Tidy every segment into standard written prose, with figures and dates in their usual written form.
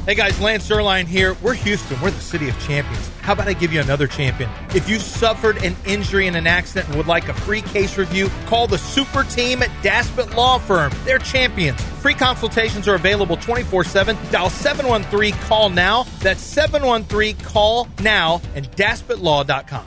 Hey guys, Lance Zierlein here. We're Houston. We're the city of champions. How about I give you another champion? If you suffered an injury in an accident and would like a free case review, call the super team at Daspit Law Firm. They're champions. Free consultations are available 24/7. Dial 713-CALL-NOW. That's 713-CALL-NOW and DaspitLaw.com.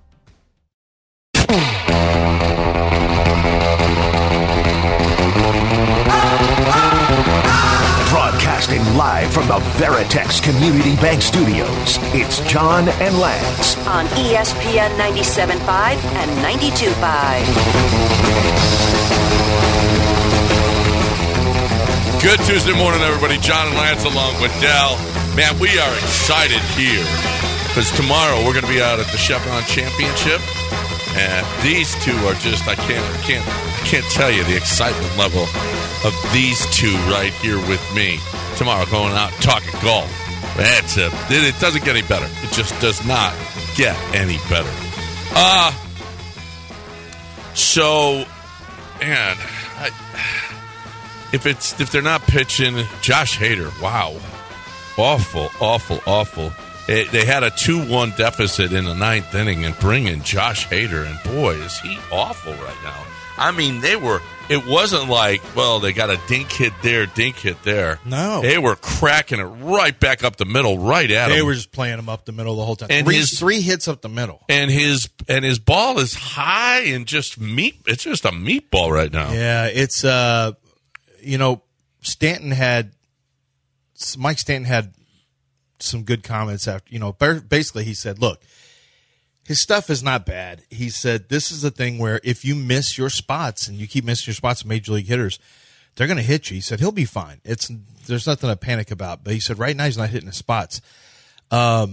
Broadcasting live from the Veritex Community Bank Studios, it's John and Lance on ESPN 97.5 and 92.5. Good Tuesday morning, everybody. John and Lance along with Dell. Man, we are excited here because tomorrow we're going to be out at the Chevron Championship, and these two are just—I can't tell you the excitement level of these two right here with me tomorrow, going out and talking golf. It doesn't get any better. It just does not get any better. So, man, if they're not pitching, Josh Hader, wow, awful. They had a 2-1 deficit in the ninth inning, and bring in Josh Hader, and boy, is he awful right now. I mean, it wasn't like, well, they got a dink hit there. No. They were cracking it right back up the middle, right at him. They were just playing him up the middle the whole time. And three hits up the middle. And his ball is high and just it's just a meatball right now. Yeah, it's, Mike Stanton had some good comments after, basically he said, look, his stuff is not bad. He said, this is the thing where if you miss your spots and you keep missing your spots, major league hitters, they're going to hit you. He said, he'll be fine. There's nothing to panic about. But he said, right now he's not hitting his spots. I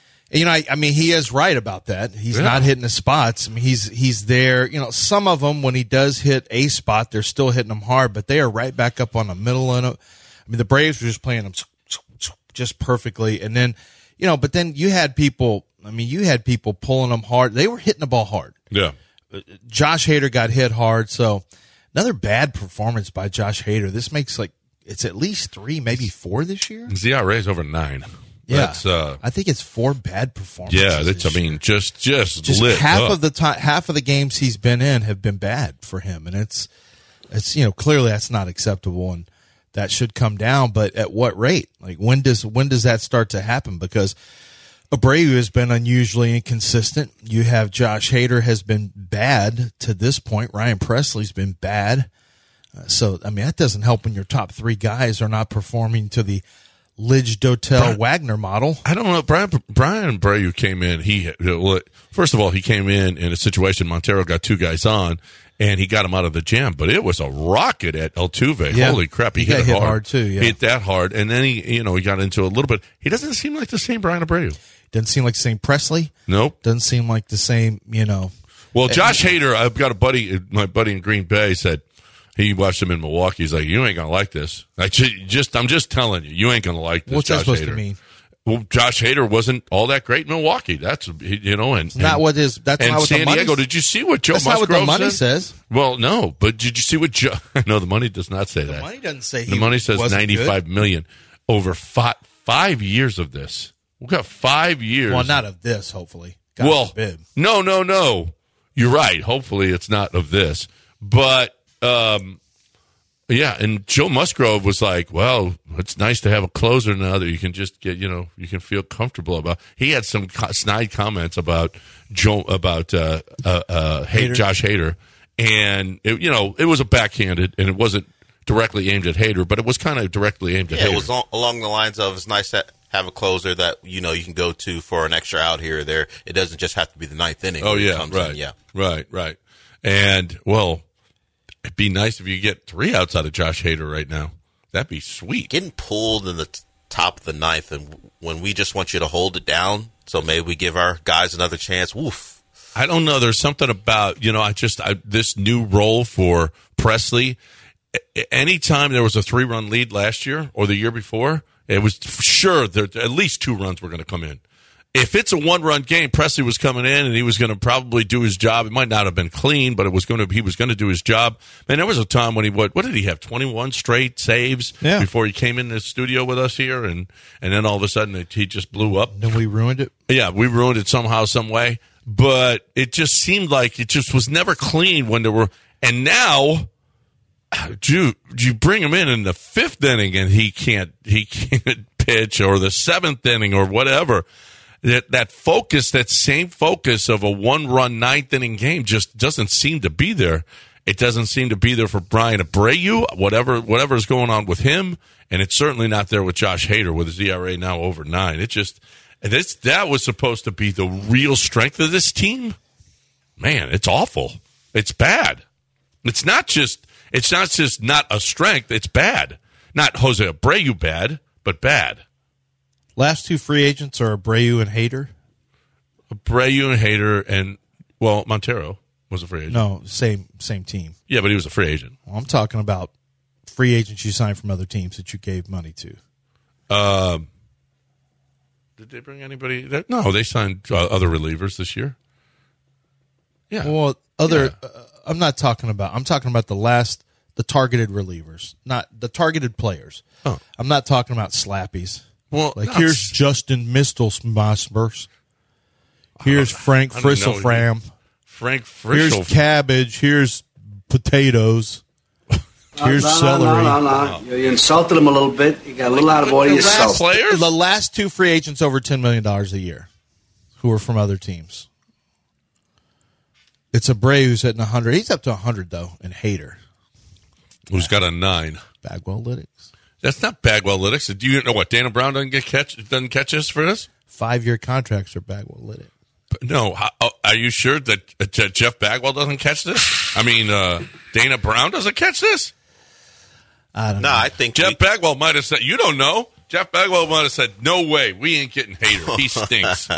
mean, he is right about that. He's not hitting his spots. I mean, he's there. Some of them, when he does hit a spot, they're still hitting them hard, but they are right back up on the middle of it. I mean, the Braves were just playing them just perfectly. And then, but then you had people pulling them hard. They were hitting the ball hard. Yeah. Josh Hader got hit hard. So another bad performance by Josh Hader. This makes it's at least 3, maybe 4 this year. His ERA is over 9. Yeah. I think it's 4 bad performances. Yeah. Just lit half up. of the time, half of the games he's been in have been bad for him. And it's clearly that's not acceptable. And that should come down, but at what rate? Like when does that start to happen? Because Abreu has been unusually inconsistent. You have Josh Hader has been bad to this point. Ryan Presley's been bad. So I mean that doesn't help when your top 3 guys are not performing to the Lidge Dotel Wagner model. I don't know. Brian Abreu came in. First of all, he came in a situation. Montero got 2 guys on. And he got him out of the jam, but it was a rocket at Altuve. Yeah. Holy crap, he got hit hit hard too. Yeah. Hit that hard, and then he got into a little bit. He doesn't seem like the same Brian Abreu. Doesn't seem like the same Presley. Nope. Doesn't seem like the same. Well, Josh Hader, I've got my buddy in Green Bay said he watched him in Milwaukee. He's like, you ain't gonna like this. I'm just telling you, you ain't gonna like this. What's Josh that supposed Hader. to mean? Well, Josh Hader wasn't all that great in Milwaukee. That's not what is. That's and not what San the money. Diego. Did you see what Joe Musgrove That's not what the money says. Well, no, but did you see what Joe? No, the money does not say that. The money doesn't say. The money says $95 million over 5 years of this. We've got 5 years. Well, not of this. Hopefully. God forbid. No. You're right. Hopefully, it's not of this, but. Yeah, and Joe Musgrove was like, well, it's nice to have a closer now that you can just get, you can feel comfortable about. He had some snide comments about Josh Hader, and it was a backhanded, and it wasn't directly aimed at Hader, but it was kind of directly aimed at Hader. It was along the lines of, it's nice to have a closer that, you can go to for an extra out here or there. It doesn't just have to be the ninth inning. Oh, yeah, right. Right. And, well, it'd be nice if you get 3 outs out of Josh Hader right now. That'd be sweet. Getting pulled in the top of the ninth, and when we just want you to hold it down, so maybe we give our guys another chance. Woof. I don't know. There's something about, this new role for Presley. Anytime there was a 3-run lead last year or the year before, it was sure that at least 2 runs were going to come in. if it's a one-run game, Presley was coming in and he was going to probably do his job. It might not have been clean, but he was going to do his job. Man, there was a time when what did he have? 21 straight saves before he came in the studio with us here, and then all of a sudden he just blew up. Then we ruined it. Yeah, we ruined it somehow, some way. But it just seemed like it just was never clean when there were. And now, you bring him in the fifth inning and he can't pitch, or the seventh inning or whatever. That focus, that same focus of a one-run ninth inning game, just doesn't seem to be there. It doesn't seem to be there for Brian Abreu, whatever is going on with him, and it's certainly not there with Josh Hader with his ERA now over 9. It just that was supposed to be the real strength of this team. Man, it's awful. It's bad. It's not just not a strength. It's bad. Not Jose Abreu bad, but bad. Last two free agents are Abreu and Hader. Abreu and Hader, and Montero was a free agent. No, same team. Yeah, but he was a free agent. Well, I'm talking about free agents you signed from other teams that you gave money to. Did they bring anybody? No, they signed other relievers this year. Yeah. Well, I'm not talking about. I'm talking about the targeted relievers, not the targeted players. Oh. I'm not talking about slappies. Well, here's Justin Mistelsmasbers. Here's Frank Frisselfram. Frank Frischel. Here's cabbage. Here's potatoes. Here's celery. No. You insulted him a little bit. You got a little out of order yourself. The last two free agents over $10 million a year who are from other teams. It's Abreu who's hitting 100. He's up to 100, though, and Hader. Who's got a 9. Bagwell Lytics. That's not Bagwell Lytics. Do you know what? Dana Brown doesn't catch us for this? 5-year contracts are Bagwell Lytics. No. Are you sure that Jeff Bagwell doesn't catch this? I mean, Dana Brown doesn't catch this? I don't know. No, I think Jeff Bagwell might have said, you don't know. Jeff Bagwell might have said, no way, we ain't getting Hader. He stinks.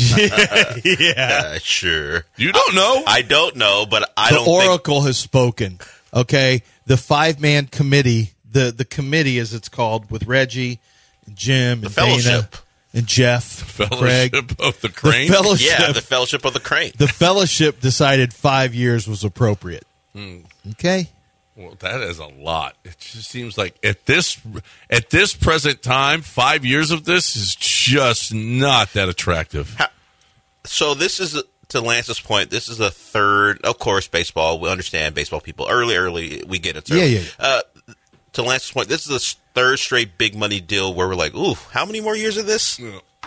Yeah. Sure. You don't know? I don't know, but The Oracle has spoken. Okay? The 5-man committee, the committee as it's called, with Reggie, and Jim, and Dana, and Jeff, Craig. Of the Crane? The Fellowship of the Crane. The fellowship decided 5 years was appropriate. Okay? Well, that is a lot. It just seems like at this present time, 5 years of this is just not that attractive. So this is, to Lance's point, this is the third, of course, baseball. We understand baseball people. Early, we get it. Yeah. To Lance's point, this is the third straight big money deal where we're like, ooh, how many more years of this?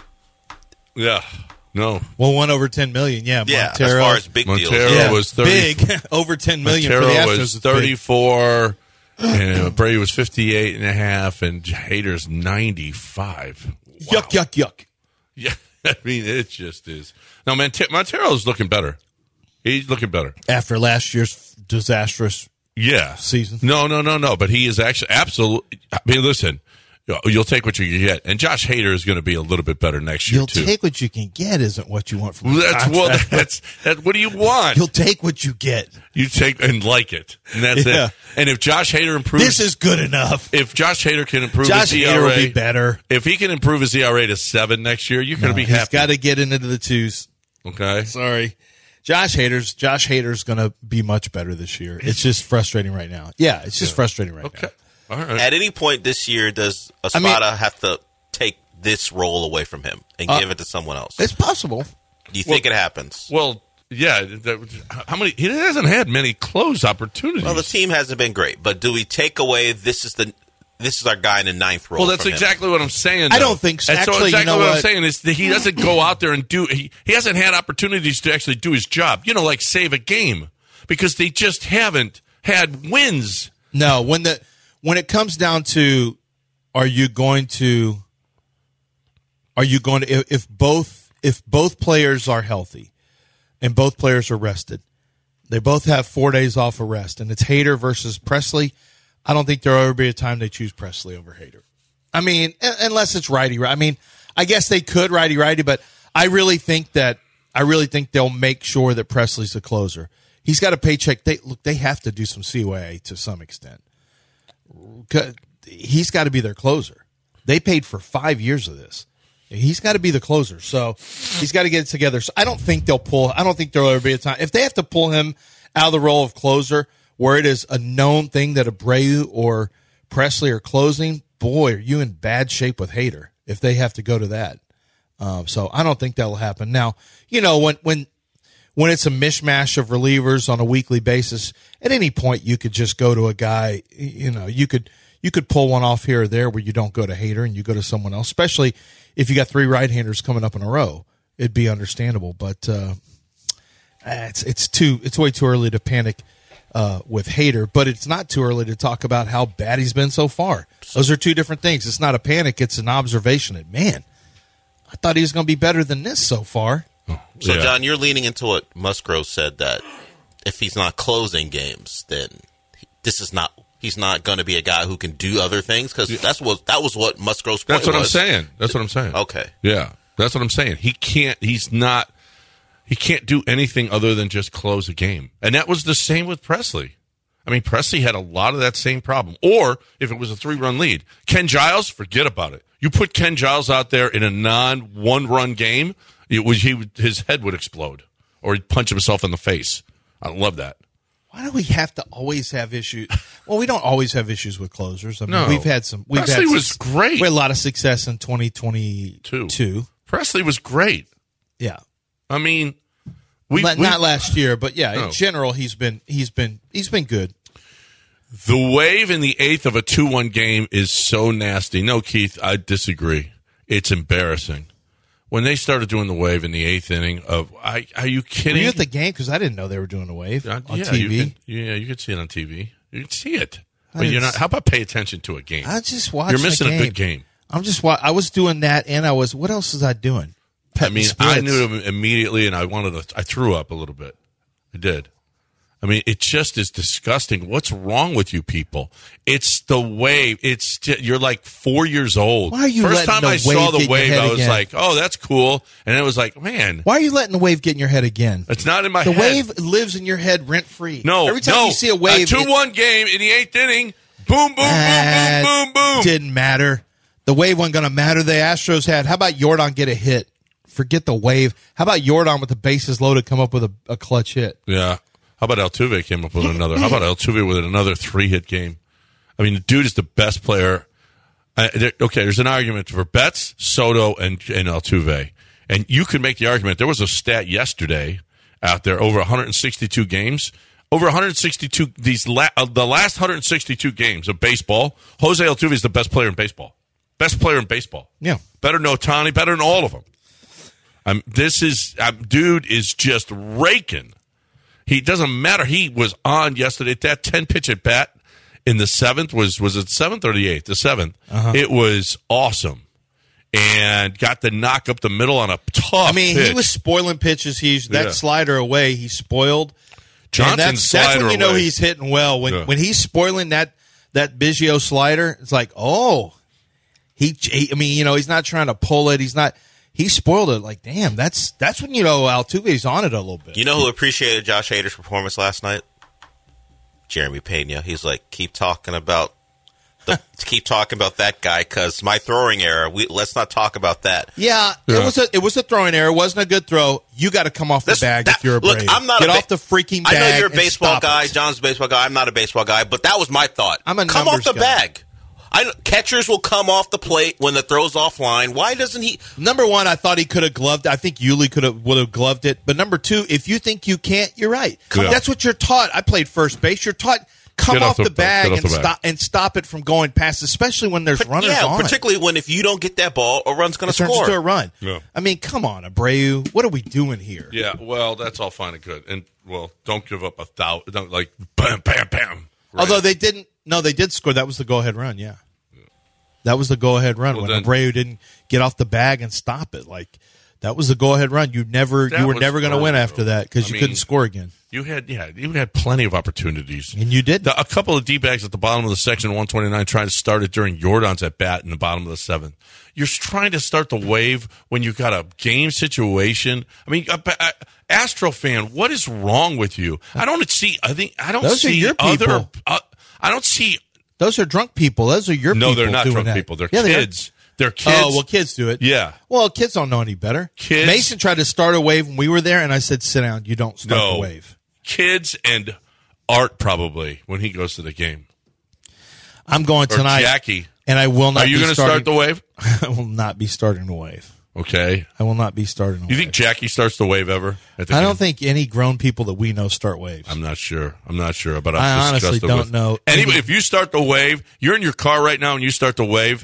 Yeah. No. Well, one over $10 million. Yeah. Montero, as far as big deals. Montero was 30, big over $10 million Montero for the Astros. was 34, and Brady was 58.5, and Hader's 95. Wow. Yuck. Yeah, I mean, it just is. No, Montero's looking better. He's looking better After last year's disastrous season. No. But he is actually absolutely. I mean, listen, you'll take what you can get, and Josh Hader is going to be a little bit better next year too. You'll take what you can get isn't what you want from. That's what do you want? You'll take what you get. You take and like it, and that's it. And if Josh Hader improves, this is good enough. If Josh Hader can improve Josh his Hader ERA, will be better. If he can improve his ERA to 7 next year, you're going to be happy. He's got to get into the 2s. Okay, sorry. Josh Hader's going to be much better this year. It's just frustrating right now. Yeah, it's just frustrating right now. All right. At any point this year, does Espada have to take this role away from him and give it to someone else? It's possible. Do you think it happens? Well, yeah. How many? He hasn't had many close opportunities. Well, the team hasn't been great, but do we take away this is our guy in the 9th role? Well, that's exactly what I'm saying. Though. I don't think so. That's actually, exactly you know what I'm saying is that he doesn't go out there and do. He hasn't had opportunities to actually do his job. Like save a game, because they just haven't had wins. No, when it comes down to, are you going to if both players are healthy and both players are rested, they both have 4 days off of rest, and it's Hader versus Presley. I don't think there'll ever be a time they choose Presley over Hader. I mean, unless it's righty. I mean, I guess they could righty, but I really think they'll make sure that Presley's the closer. He's got a paycheck. They have to do some CYA to some extent. He's got to be their closer. They paid for 5 years of this. He's got to be the closer, so he's got to get it together. So I don't think there'll ever be a time. If they have to pull him out of the role of closer, where it is a known thing that Abreu or Presley are closing, boy, are you in bad shape with Hader if they have to go to that. So I don't think that'll happen. Now, when it's a mishmash of relievers on a weekly basis, at any point you could just go to a guy, you could pull one off here or there where you don't go to Hader and you go to someone else, especially if you got 3 right-handers coming up in a row. It'd be understandable, but it's way too early to panic with Hader, but it's not too early to talk about how bad he's been so far. Those are two different things. It's not a panic, it's an observation that, man, I thought he was going to be better than this so far. So, John, you're leaning into what Musgrove said, that if he's not closing games, then he's not going to be a guy who can do other things, because that was what Musgrove's point was. That's what I'm saying. Okay. Yeah, that's what I'm saying. He can't do anything other than just close a game. And that was the same with Presley. I mean, Presley had a lot of that same problem. Or if it was a 3-run lead, Ken Giles, forget about it. You put Ken Giles out there in a non-1-run game, his head would explode, or he'd punch himself in the face. I love that. Why do we have to always have issues? Well, we don't always have issues with closers. I mean, No. Presley was great. We had a lot of success in 2022. Presley was great. Yeah. I mean, not last year, but yeah, No. in general, he's been good. The wave in the 8th of a 2-1 game is so nasty. No, Keith, I disagree. It's embarrassing. When they started doing the wave in the 8th inning are you kidding? Were you at the game? Because I didn't know they were doing the wave on TV. You could see it on TV. You can see it. But you're not. How about pay attention to a game? I just watched. You're missing the game. a good game. I was doing that, and what else was I doing? I mean, I knew him immediately, and I threw up a little bit. I did. I mean, it just is disgusting. What's wrong with you people? It's the wave. You're like 4 years old. Why are you First letting time I the saw wave the get in your wave, head I was again? like, oh, that's cool. And it was like, man. Why are you letting the wave get in your head again? It's not in my the head. wave lives in your head rent free. No, every time you see a wave, 2-1 game in the 8th inning, boom, boom, boom, boom, boom, boom. Didn't matter. The wave wasn't going to matter. The Astros had. How about Yordan get a hit? Forget the wave. How about Yordan with the bases loaded come up with a clutch hit? Yeah. How about Altuve came up with another? How about Altuve with another 3-hit game? I mean, the dude is the best player. There's an argument for Betts, Soto, and Altuve. And you could make the argument. There was a stat yesterday out there, over 162 games. Over 162, the last 162 games of baseball, Jose Altuve is the best player in baseball. Best player in baseball. Yeah. Better than Ohtani, better than all of them. Dude is just raking. He doesn't matter. He was on yesterday. That 10-pitch at bat in the 7th was it 7th or the 8th? The 7th. Uh-huh. It was awesome, and got the knock up the middle on a tough. He was spoiling pitches. That slider away. He spoiled. Johnson's slider That's when you know away. he's hitting well. When he's spoiling that Biggio slider, it's like, oh, he's not trying to pull it. He spoiled it. Like, damn, that's when Altuve's on it a little bit. You know who appreciated Josh Hader's performance last night? Jeremy Pena. He's like, keep talking about that guy, because my throwing error. Let's not talk about that. Yeah. It was a throwing error. It wasn't a good throw. You got to come off the bag if you're a Brave. I'm not Get off the freaking bag. I know you're a and baseball stop guy. it. John's a baseball guy. I'm not a baseball guy, but that was my thought. I'm a come off numbers the guy. bag. Catchers will come off the plate when the throw's offline. Why doesn't he? Number one, I thought he could have gloved. I think Yuli would have gloved it. But number two, if you think you can't, you're right. That's what you're taught. I played first base. You're taught come off the bag and stop it from going past, especially when there's runners on. Particularly when if you don't get that ball, a run's going to turns score. into a run. Yeah. Come on, Abreu. What are we doing here? Yeah, well, that's all fine and good. And, don't give up 1,000. Don't, like, bam, bam, bam. Right. Although they didn't. No, they did score. That was the go-ahead run, yeah. That was the go-ahead run when Abreu didn't get off the bag and stop it. Like, that was the go-ahead run. You were never going to win after that because you couldn't score again. You had plenty of opportunities. And you did. A couple of D-bags at the bottom of the section, 129, trying to start it during Yordan's at bat in the bottom of the 7th. You're trying to start the wave when you've got a game situation. Astro fan, what is wrong with you? I don't see your people. I don't see. Those are drunk people. Those are your people. No, they're not doing drunk that. people. They're kids They're kids. Oh, well, kids do it. Yeah. Well, kids don't know any better. Kids- Mason tried to start a wave when we were there, and I said, sit down. You don't start the wave. Kids and Art probably when he goes to the game. I'm going Or tonight. Jackie. And I will not Are you going to start the wave? I will not be starting the wave. Okay. I will not be starting the wave. You think Jackie starts the wave ever? At the I game? don't think any grown people that we know start waves. I'm not sure, but I I'm honestly disgusted don't with. know Anyway, any- if you start the wave, you're in your car right now and you start the wave,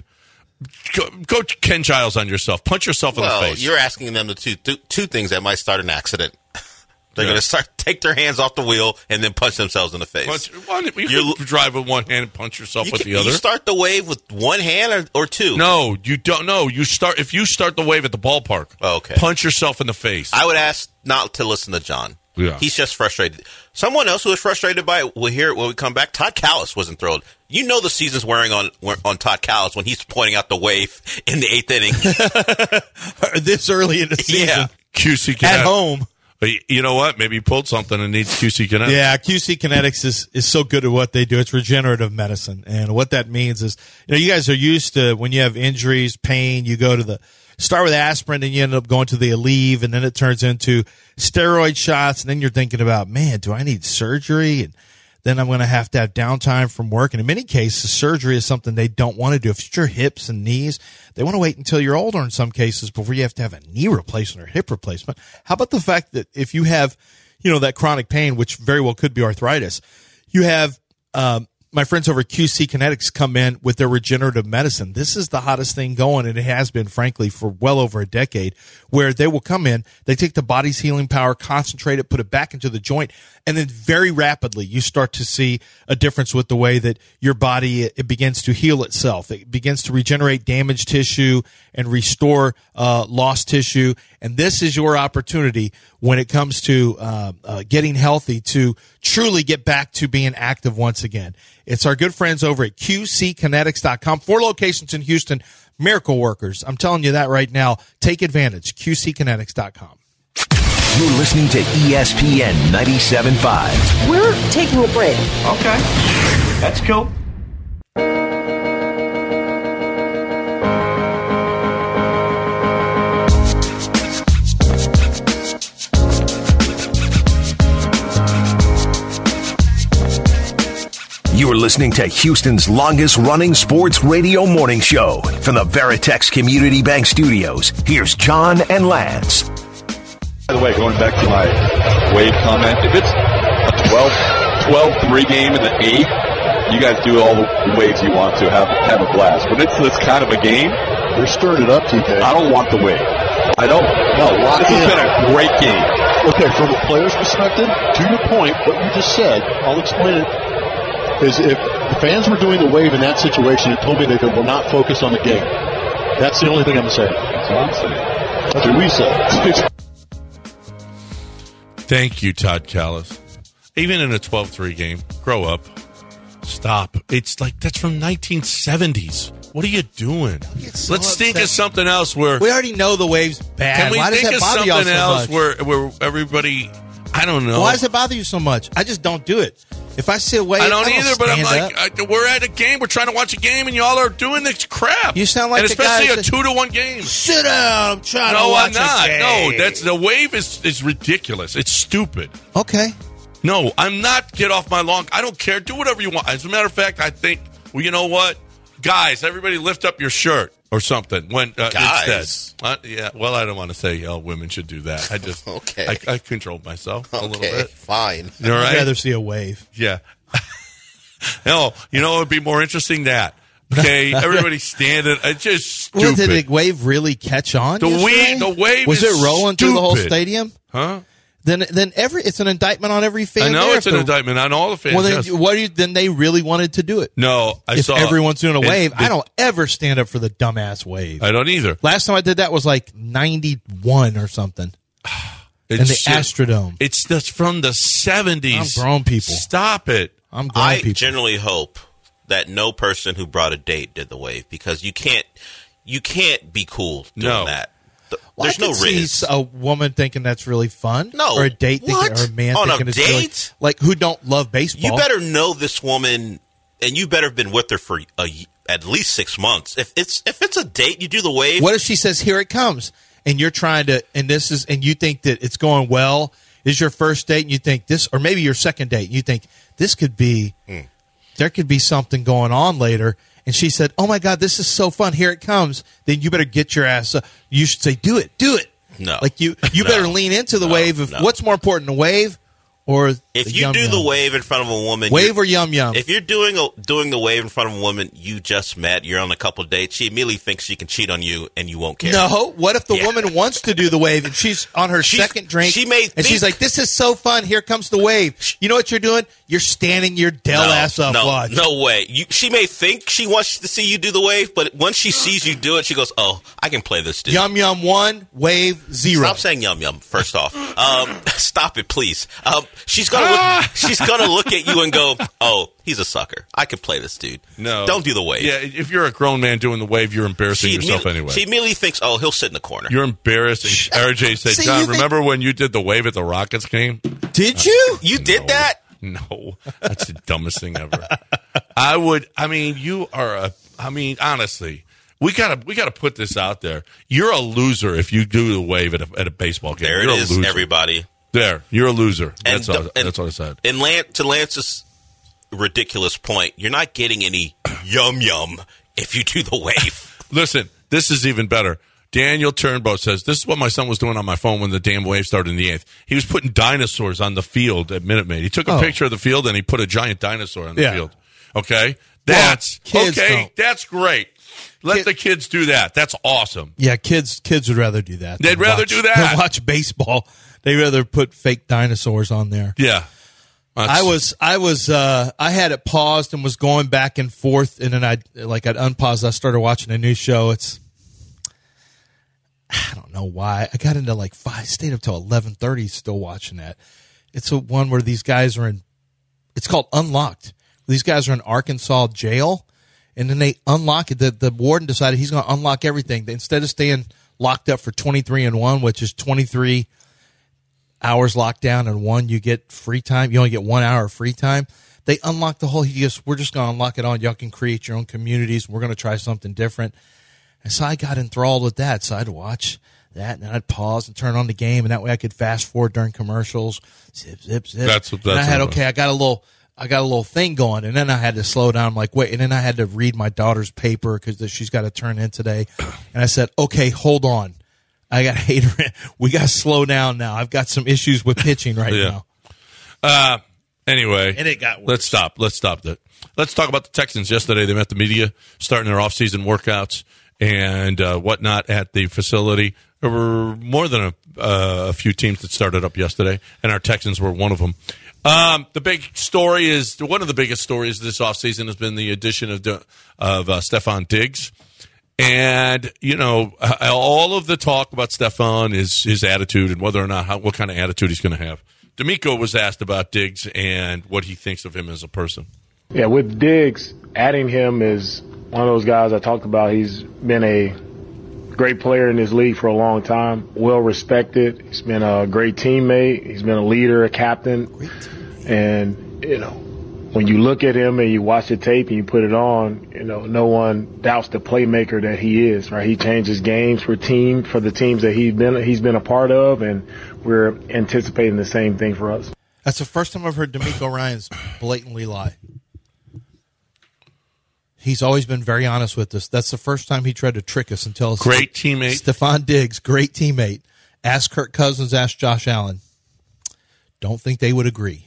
go Ken Giles on yourself. Punch yourself in the face. You're asking them to do two things that might start an accident. They're going to take their hands off the wheel and then punch themselves in the face. You can drive with one hand and punch yourself with the other. You start the wave with one hand or two? No, you don't. No, if you start the wave at the ballpark, okay. Punch yourself in the face. I would ask not to listen to John. Yeah. He's just frustrated. Someone else who is frustrated by it, we'll hear it when we come back. Todd Callis wasn't thrilled. You know the season's wearing on Todd Callis when he's pointing out the wave in the 8th inning. This early in the season. Yeah. QC At home. You know what? Maybe he pulled something and needs QC Kinetics. Yeah, QC Kinetics is so good at what they do. It's regenerative medicine. And what that means is, you guys are used to when you have injuries, pain, you go to start with aspirin and you end up going to the Aleve, and then it turns into steroid shots. And then you're thinking about, man, do I need surgery? And then I'm going to have downtime from work. And in many cases, surgery is something they don't want to do. If it's your hips and knees, they want to wait until you're older in some cases before you have to have a knee replacement or hip replacement. How about the fact that if you have, that chronic pain, which very well could be arthritis, you have, my friends over at QC Kinetics come in with their regenerative medicine. This is the hottest thing going, and it has been, frankly, for well over a decade, where they will come in, they take the body's healing power, concentrate it, put it back into the joint, and then very rapidly you start to see a difference with the way that your body, it begins to heal itself. It begins to regenerate damaged tissue and restore lost tissue. And this is your opportunity when it comes to getting healthy to truly get back to being active once again. It's our good friends over at QCkinetics.com. 4 locations in Houston. Miracle workers. I'm telling you that right now. Take advantage. QCkinetics.com. You're listening to ESPN 97.5. We're taking a break. Okay. That's cool. You're listening to Houston's longest-running sports radio morning show. From the Veritex Community Bank Studios, here's John and Lance. By the way, going back to my wave comment, if it's a 12-3 game in the 8th, you guys do all the waves you want to, have a blast. But it's this kind of a game, they're stirring it up, TK. I don't want the wave. I don't. No, this has been a great game. Okay, from a player's perspective, to your point, what you just said, I'll explain it, is if the fans were doing the wave in that situation, it told me that they were not focused on the game. That's the only thing I'm saying. That's what I'm saying. That's what we said. Thank you, Todd Callis. Even in a 12-3 game, grow up. Stop. It's like, that's from 1970s. What are you doing? So Let's think upset. of something else where... We already know the wave's bad. Can we Why does think that of bother y'all something so else much? where everybody... I don't know. Why does it bother you so much? I just don't do it. If I see a wave, I don't either, but I'm stand like, up. we're at a game. We're trying to watch a game, and y'all are doing this crap. You sound like and the especially guy a that- 2-1 game. Sit down. I'm trying to No, watch I'm not. a game. No, that's the wave is ridiculous. It's stupid. Okay. No, I'm not. Get off my lawn. I don't care. Do whatever you want. As a matter of fact, I think. Well, you know what, guys? Everybody, lift up your shirt or something. When Guys. instead, yeah. Well, I don't want to say women should do that. I just Okay. I controlled myself a little Okay, bit. fine. All right. I'd rather see a wave. Yeah. No, you know what would be more interesting? That. Okay, everybody standing. It's just Well, stupid. did the wave really catch on? The yesterday? wave was is it rolling through the whole stupid. stadium? Huh? Then it's an indictment on every fan. I know there it's an for- indictment on all the fans. Well, then, yes. then they really wanted to do it. No, I If saw everyone's doing a it- wave, I don't ever stand up for the dumbass wave. I don't either. Last time I did that was like 91 or something. It's in the just- Astrodome. It's just from the 70s. I'm grown people. Stop it. I'm grown I people. generally hope that no person who brought a date did the wave because you can't be cool doing No. that. Well, There's I no could see risk. a woman thinking that's really fun. No. Or a date What? thinking, or a man On a thinking it's really, date? like who don't love baseball. You better know this woman, and you better have been with her for at least 6 months. If it's a date, you do the wave. What if she says, "Here it comes," and you're trying to, and you think that it's going well? Is your first date, and you think this, or maybe your second date, and you think this could be, there could be something going on later. And she said, "Oh my God, this is so fun! Here it comes." Then you better get your ass up. You should say, "Do it." No, like you better lean into the wave. Of what's more important, the wave or if you do the wave in front of a woman, wave or yum yum. If you're doing the wave in front of a woman you just met, you're on a couple dates, she immediately thinks she can cheat on you, and you won't care. No, what if the woman wants to do the wave and she's on her second drink? She's like, "This is so fun! Here comes the wave." You know what you're doing? You're standing your ass up. Watch. No way. She may think she wants to see you do the wave, but once she sees you do it, she goes, "Oh, I can play this dude." Yum yum 1, wave 0. Stop saying yum yum. First off, stop it, please. She's gonna look at you and go, "Oh, he's a sucker. I could play this dude." No, don't do the wave. Yeah, if you're a grown man doing the wave, you're embarrassing yourself anyway. She immediately thinks, "Oh, he'll sit in the corner." You're embarrassing. RJ said, "John, remember when you did the wave at the Rockets game?" Did you? You did that? No, that's the dumbest thing ever. Honestly, we gotta put this out there. You're a loser if you do the wave at a baseball game. There you're it is, everybody. There, you're a loser. That's what I said. And to Lance's ridiculous point, you're not getting any yum yum if you do the wave. Listen, this is even better. Daniel Turnbow says, "This is what my son was doing on my phone when the damn wave started in the 8th. He was putting dinosaurs on the field at Minute Maid. He took a picture of the field and he put a giant dinosaur on the field." Okay? That's that's great. Let the kids do that. That's awesome. Yeah, kids would rather do that. They'd rather do that than watch baseball. They'd rather put fake dinosaurs on there. Yeah. I had it paused and was going back and forth, and then I'd unpaused. I started watching a new show. I don't know why. I got into stayed up till 11:30 still watching that. It's a one where these guys are it's called Unlocked. These guys are in Arkansas jail, and then they unlock it. The warden decided he's going to unlock everything. Instead of staying locked up for 23-1, which is 23 hours locked down, and 1 you get free time. You only get 1 hour of free time. They unlock the whole. We're just going to unlock it all. Y'all can create your own communities. We're going to try something different. And so I got enthralled with that. So I'd watch that, and then I'd pause and turn on the game, and that way I could fast forward during commercials. Zip, zip, zip. That's and I had I got a little thing going, and then I had to slow down. I'm like, wait, and then I had to read my daughter's paper because she's got to turn in today. And I said, okay, hold on. I got hater. We got to slow down now. I've got some issues with pitching right now. Anyway, and it got worse. Let's stop that. Let's talk about the Texans yesterday. They met the media, starting their off-season workouts and whatnot at the facility. There were more than a few teams that started up yesterday, and our Texans were one of them. The big story is one of the biggest stories this offseason has been the addition of Stephon Diggs. And, all of the talk about Stephon is his attitude and whether or not what kind of attitude he's going to have. D'Amico was asked about Diggs and what he thinks of him as a person. Yeah, with Diggs, adding him is one of those guys I talked about. He's been a great player in this league for a long time, well respected. He's been a great teammate. He's been a leader, a captain. And, when you look at him and you watch the tape and you put it on, no one doubts the playmaker that he is, right? He changes games for the teams that he's been a part of, and we're anticipating the same thing for us. That's the first time I've heard D'Amico Ryans blatantly lie. He's always been very honest with us. That's the first time he tried to trick us and tell us. Great teammate. Stephon Diggs, great teammate. Ask Kirk Cousins, ask Josh Allen. Don't think they would agree.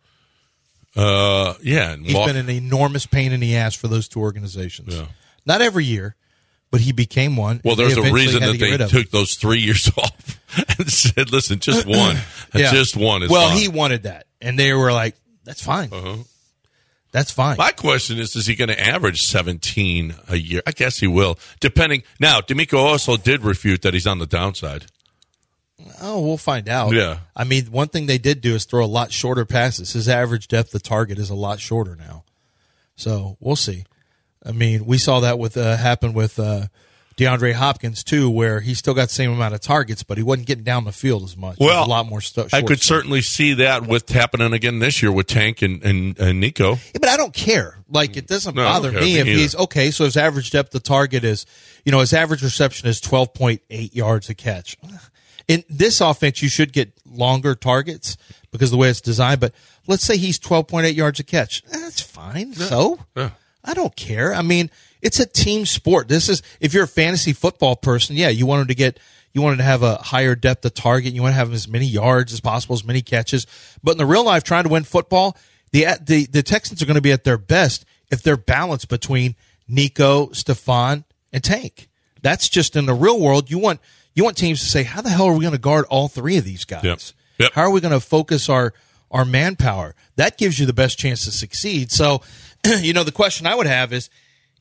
He's been an enormous pain in the ass for those two organizations. Yeah. Not every year, but he became one. Well, there's a reason that they took those 3 years off and said, listen, just one. Just one is fine. He wanted that. And they were like, that's fine. Uh-huh. That's fine. My question is he going to average 17 a year? I guess he will. Depending. Now, D'Amico also did refute that he's on the downside. Oh, we'll find out. Yeah. I mean, one thing they did do is throw a lot shorter passes. His average depth of target is a lot shorter now. So we'll see. I mean, we saw that happen with DeAndre Hopkins too, where he still got the same amount of targets, but he wasn't getting down the field as much. Well, a lot more stuff. I could certainly see that with happening again this year with Tank and Nico. Yeah, but I don't care. Like, it doesn't bother me if either. he's okay. So his average depth of target is, his average reception is 12.8 yards a catch. In this offense, you should get longer targets because of the way it's designed. But let's say he's 12.8 yards a catch. That's fine. Yeah. So I don't care. I mean, it's a team sport. This is, if you're a fantasy football person, you wanted to have a higher depth of target. You want to have as many yards as possible, as many catches. But in the real life, trying to win football, the Texans are going to be at their best if they're balanced between Nico, Stephon, and Tank. That's just in the real world. You want teams to say, how the hell are we going to guard all three of these guys? Yep. How are we going to focus our manpower? That gives you the best chance to succeed. So, the question I would have is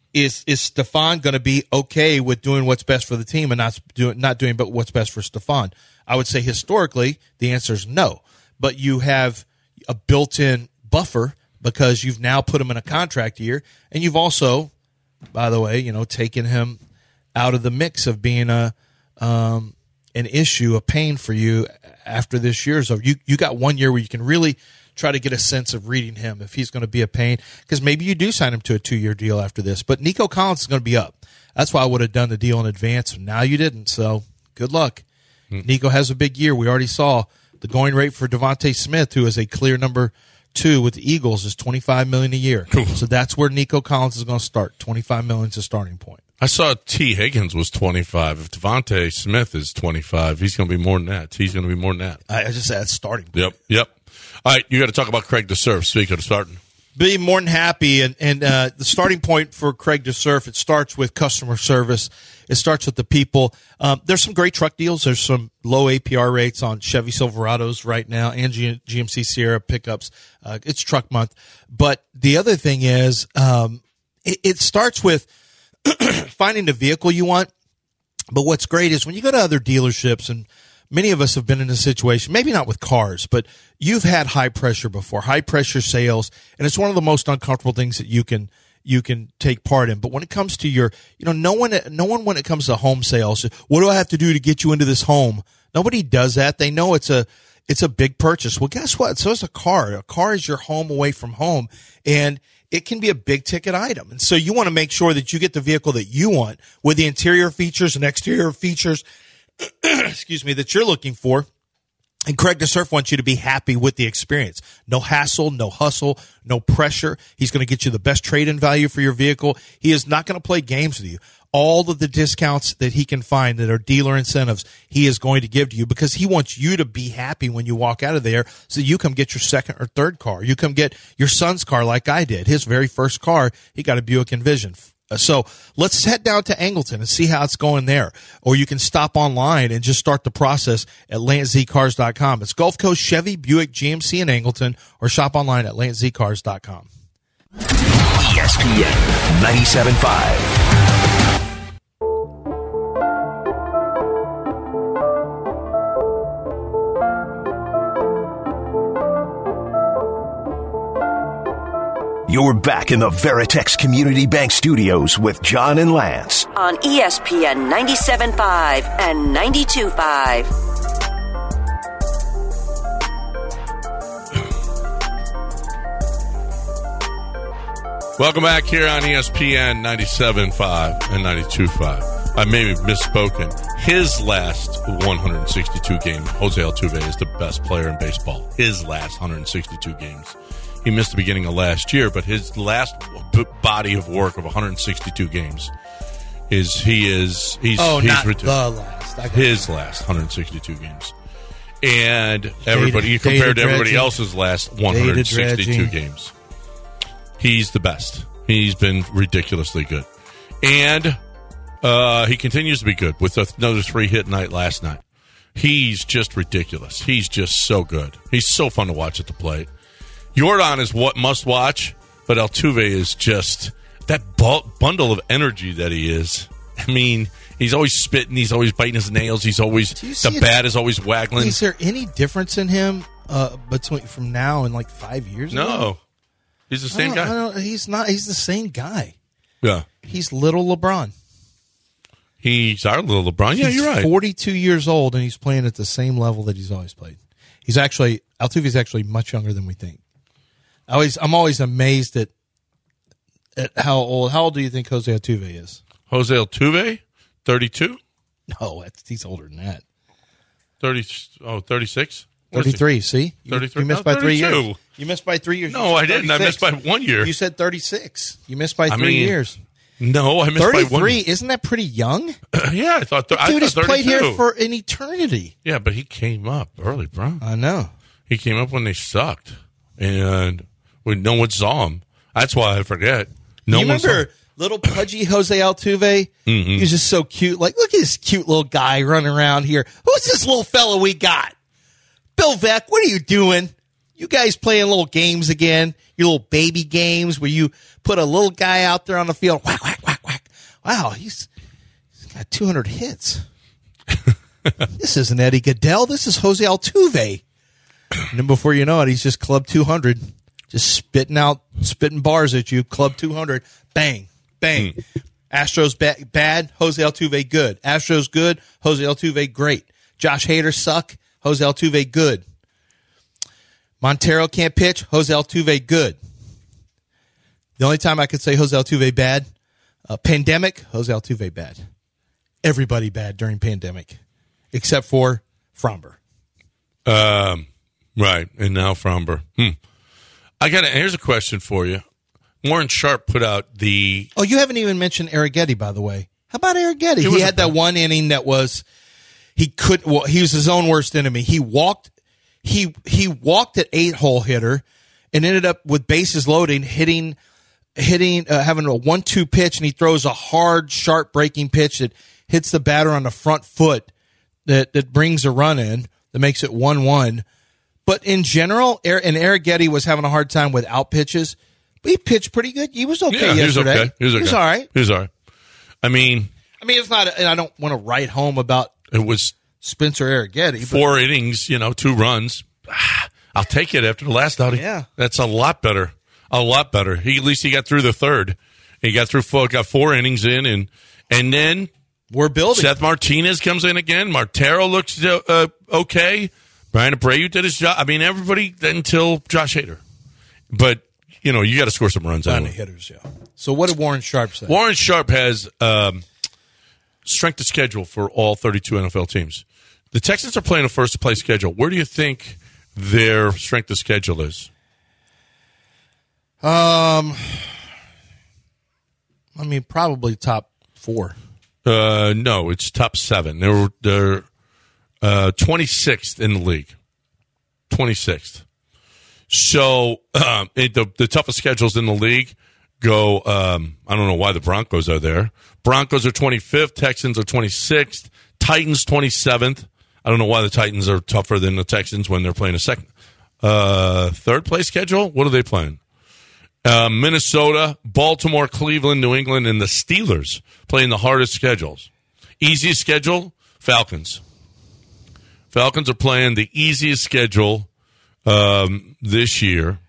Stephon going to be okay with doing what's best for the team and not doing but what's best for Stephon? I would say historically the answer is no. But you have a built-in buffer because you've now put him in a contract year, and you've also, by the way, taken him out of the mix of being an issue, a pain for you after this year. So you got 1 year where you can really try to get a sense of reading him if he's going to be a pain, because maybe you do sign him to a 2-year deal after this. But Nico Collins is going to be up. That's why I would have done the deal in advance. Now you didn't, so good luck. Nico has a big year. We already saw the going rate for Devontae Smith, who is a clear number 2 with the Eagles, is $25 million a year. Cool. So that's where Nico Collins is going to start. $25 million is a starting point. I saw T. Higgins was 25. If Devontae Smith is 25, he's going to be more than that. He's going to be more than that. I just said starting point. Yep. All right, you got to talk about Craig DeSerf. Speaking of starting. Be more than happy. And the starting point for Craig DeSerf, it starts with customer service. It starts with the people. There's some great truck deals. There's some low APR rates on Chevy Silverados right now and GMC Sierra pickups. It's truck month. But the other thing is it starts with finding the vehicle you want. But what's great is when you go to other dealerships, and many of us have been in a situation, maybe not with cars, but you've had high pressure before, high pressure sales, and it's one of the most uncomfortable things that you can take part in. But when it comes to your, no one when it comes to home sales, what do I have to do to get you into this home? Nobody does that. They know it's a big purchase. Well, guess what? So is a car. A car is your home away from home, and it can be a big ticket item. And so you want to make sure that you get the vehicle that you want with the interior features and exterior features, that you're looking for. And Craig DeSerf wants you to be happy with the experience. No hassle, no hustle, no pressure. He's going to get you the best trade-in value for your vehicle. He is not going to play games with you. All of the discounts that he can find that are dealer incentives, he is going to give to you because he wants you to be happy when you walk out of there so you come get your second or third car. You come get your son's car like I did. His very first car, he got a Buick Envision. So let's head down to Angleton and see how it's going there. Or you can stop online and just start the process at LanceZCars.com. It's Gulf Coast Chevy, Buick, GMC in Angleton, or shop online at LanceZCars.com. ESPN 97.5. You're back in the Veritex Community Bank Studios with John and Lance. On ESPN 97.5 and 92.5. Welcome back here on ESPN 97.5 and 92.5. I may have misspoken. His last 162 games, Jose Altuve is the best player in baseball. His last 162 games. He missed the beginning of last year, but his last body of work of 162 games is he's not the last. His last 162 games, and everybody compared to everybody else's last 162 games, he's the best. He's been ridiculously good, and he continues to be good with another 3-hit night last night. He's just ridiculous. He's just so good. He's so fun to watch at the plate. Yordan is what must watch, but Altuve is just that bundle of energy that he is. I mean, he's always spitting, he's always biting his nails, he's always the bat is always waggling. Is there any difference in him between from now and like 5 years ago? No, he's the same guy. He's not. He's the same guy. Yeah, he's little LeBron. He's our little LeBron. Yeah, you're right. 42 years old, and he's playing at the same level that he's always played. Altuve's actually much younger than we think. I'm always amazed at how old. How old do you think Jose Altuve is? Jose Altuve, 32? No, he's older than that. 36? 33, see? 33? You missed by 3 years. You missed by 3 years. No, I didn't. 36. I missed by 1 year. You said 36. You missed by 3 years. No, I missed by 1 year. 33, isn't that pretty young? Yeah, I thought Dude has 32. played here for an eternity. Yeah, but he came up early, bro. I know. He came up when they sucked, and when no one saw him. That's why I forget. You remember little pudgy Jose Altuve? Mm-hmm. He was just so cute. Like, look at this cute little guy running around here. Who's this little fella we got? Bill Veeck, what are you doing? You guys playing little games again? Your little baby games where you put a little guy out there on the field. Whack, whack, whack, whack. Wow, he's got 200 hits. This isn't Eddie Goodell. This is Jose Altuve. And then before you know it, he's just Club 200. Just spitting bars at you. Club 200. Bang, bang. Astros bad. Jose Altuve good. Astros good. Jose Altuve great. Josh Hader suck. Jose Altuve good. Montero can't pitch. Jose Altuve good. The only time I could say Jose Altuve bad, pandemic, Jose Altuve bad. Everybody bad during pandemic, except for Fromber. Right, and now Fromber. Here's a question for you. Warren Sharp put out the... Oh, you haven't even mentioned Arrighetti, by the way. How about Arrighetti? He had that one inning that was... he was his own worst enemy. He walked at 8-hole hitter and ended up with bases loading, having a 1-2 pitch, and he throws a hard, sharp breaking pitch that hits the batter on the front foot that brings a run in, that makes it 1-1. But in general, and Arrighetti was having a hard time without pitches, but he pitched pretty good. He was okay yesterday. He was all right. He was all right. I mean, it's not, and I don't want to write home about it was Spencer Arrighetti. 4 innings, 2 runs. I'll take it after the last outing. Yeah. That's a lot better. A lot better. At least he got through the third. He got 4 innings in, and then we're building. Seth Martinez comes in again. Montero looks okay. Brian Abreu did his job. I mean, everybody until Josh Hader. But, you got to score some runs out of hitters, yeah. So what did Warren Sharp say? Warren Sharp has strength of schedule for all 32 NFL teams. The Texans are playing a first-place schedule. Where do you think their strength of schedule is? Probably top 4. No, it's top 7. They're 26th in the league. 26th. So the toughest schedules in the league go, I don't know why the Broncos are there. Broncos are 25th. Texans are 26th. Titans 27th. I don't know why the Titans are tougher than the Texans when they're playing a second. Third place schedule? What are they playing? Minnesota, Baltimore, Cleveland, New England, and the Steelers playing the hardest schedules. Easiest schedule, Falcons. Falcons are playing the easiest schedule this year.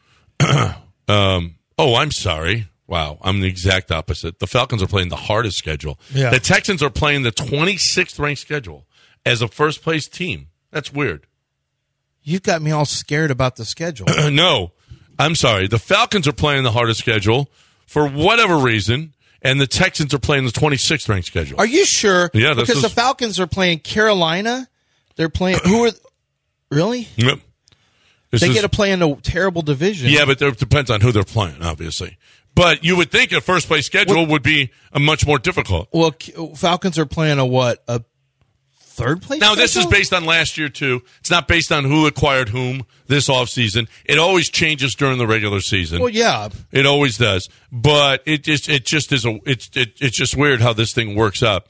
I'm sorry. Wow, I'm the exact opposite. The Falcons are playing the hardest schedule. Yeah. The Texans are playing the 26th ranked schedule as a first-place team. That's weird. You've got me all scared about the schedule. No, I'm sorry. The Falcons are playing the hardest schedule for whatever reason, and the Texans are playing the 26th ranked schedule. Are you sure? Yeah, because the Falcons are playing Carolina. They're playing really? Yep. They get to play in a terrible division. Yeah, but it depends on who they're playing, obviously. But you would think a first-place schedule would be a much more difficult. Well, Falcons are playing a third-place Now, schedule? This is based on last year, too. It's not based on who acquired whom this offseason. It always changes during the regular season. Well, yeah. It always does. But it's just weird how this thing works out.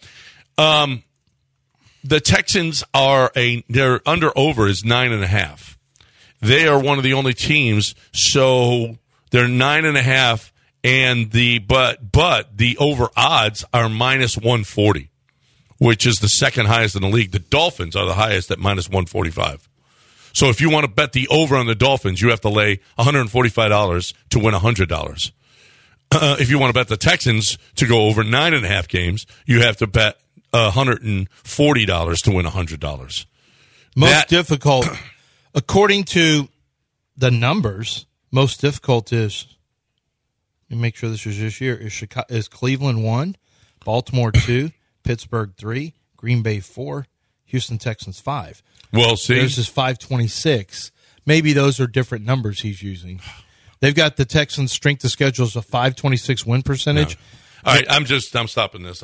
The Texans their under-over is 9.5. They are one of the only teams, so they're 9.5, and but the over odds are minus 140, which is the second highest in the league. The Dolphins are the highest at minus 145. So if you want to bet the over on the Dolphins, you have to lay $145 to win $100. If you want to bet the Texans to go over 9.5 games, you have to bet $140 to win $100. Most difficult, according to the numbers, most difficult is, let me make sure this is this year, is Cleveland 1, Baltimore 2, Pittsburgh 3, Green Bay 4, Houston Texans 5. Well, see. There's this 526. Maybe those are different numbers he's using. They've got the Texans' strength of schedule is a 526 win percentage. No. All right, I'm stopping this.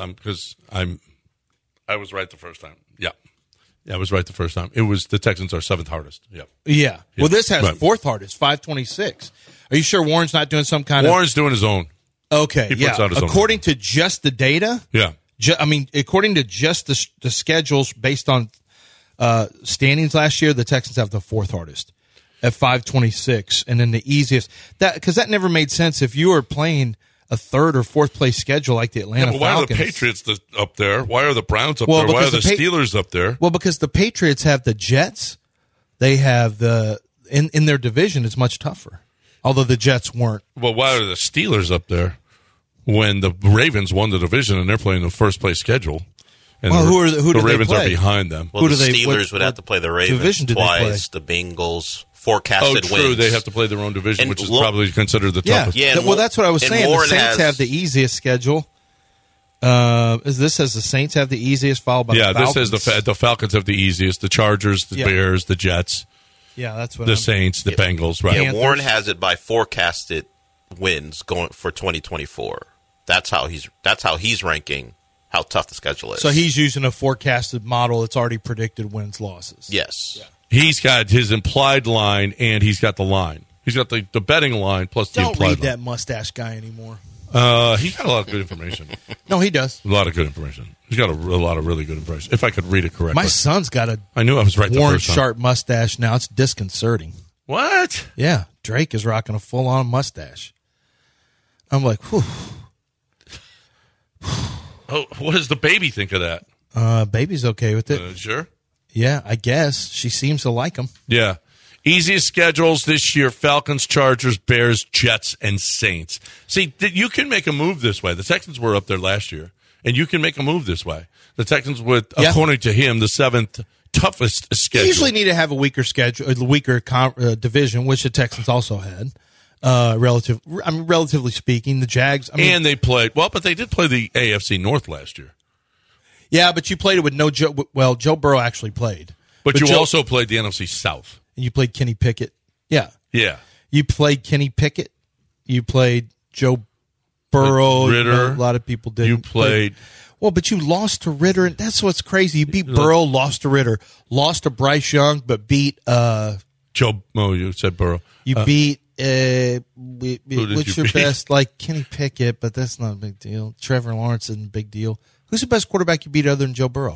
I was right the first time. Yeah, I was right the first time. It was the Texans are 7th hardest. Yeah. Yeah. Well, this has 4th hardest, 526. Are you sure Warren's not doing some kind Warren's doing his own. Okay. He puts out his according own. to just the data. Yeah. According to just the schedules based on standings last year, the Texans have the 4th hardest at 526, and then the easiest because that never made sense if you were playing a 3rd or 4th place schedule like the Atlanta why Falcons. are the Patriots up there? Why are the Browns up there? Why are the Steelers up there? Well, because the Patriots have the Jets. They have in their division, it's much tougher. Although the Jets weren't. Well, why are the Steelers up there when the Ravens won the division and they're playing the first place schedule? And who do the they Ravens play? are behind them. Well, the Steelers would have to play the Ravens twice. The Bengals forecasted wins. Oh, true. They have to play their own division, which is probably considered the toughest. Yeah, well, that's what I was saying. The Saints have the easiest schedule. This says the Saints have the easiest, followed by the Falcons. This says the Falcons have the easiest, the Chargers, the Bears, the Jets. Yeah, that's what the Saints, the Bengals, right? Yeah, Warren has it by forecasted wins going for 2024. That's how he's ranking how tough the schedule is. So he's using a forecasted model that's already predicted wins, losses. Yes. Yeah. He's got his implied line, and he's got the line. He's got the betting line plus the implied line. Don't read that mustache guy anymore. He's got a lot of good information. No, he does. A lot of good information. He's got a lot of really good information. If I could read it correctly. My son's got I knew I was right the Warren first time. Sharp mustache now. It's disconcerting. What? Yeah, Drake is rocking a full-on mustache. I'm like, whew. Oh, what does the baby think of that? Baby's okay with it. Sure. Yeah, I guess. She seems to like him. Yeah. Easiest schedules this year, Falcons, Chargers, Bears, Jets, and Saints. See, you can make a move this way. The Texans were up there last year, and you can make a move this way. The Texans with, according to him, the 7th toughest schedule. You usually need to have a weaker schedule, a weaker division, which the Texans also had. Relatively speaking, the Jags. And they played, but they did play the AFC North last year. Yeah, but you played it with no Joe. Well, Joe Burrow actually played. But you also played the NFC South. And you played Kenny Pickett. Yeah. Yeah. You played Kenny Pickett. You played Joe Burrow. Ritter. A lot of people did. You played. But you lost to Ritter, and that's what's crazy. You beat Burrow, lost to Ritter, lost to Bryce Young, but beat Joe. Oh, you said Burrow. You beat. What's your best? Like Kenny Pickett, but that's not a big deal. Trevor Lawrence isn't a big deal. Who's the best quarterback you beat other than Joe Burrow?